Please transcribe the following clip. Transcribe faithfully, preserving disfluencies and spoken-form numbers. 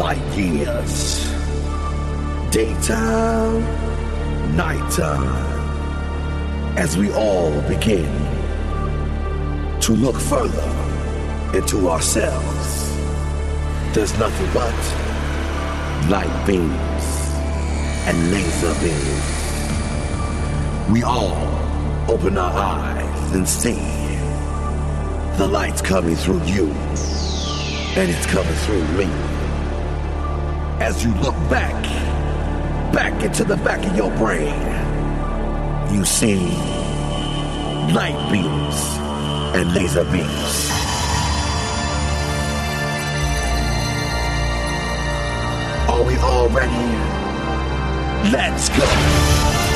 light years. Daytime, nighttime. As we all begin to look further into ourselves, there's nothing but light beams and laser beams. We all open our eyes and see the light's coming through you, and it's coming through me. As you look back, back into the back of your brain, you see light beams and laser beams. Are we all ready? Let's go!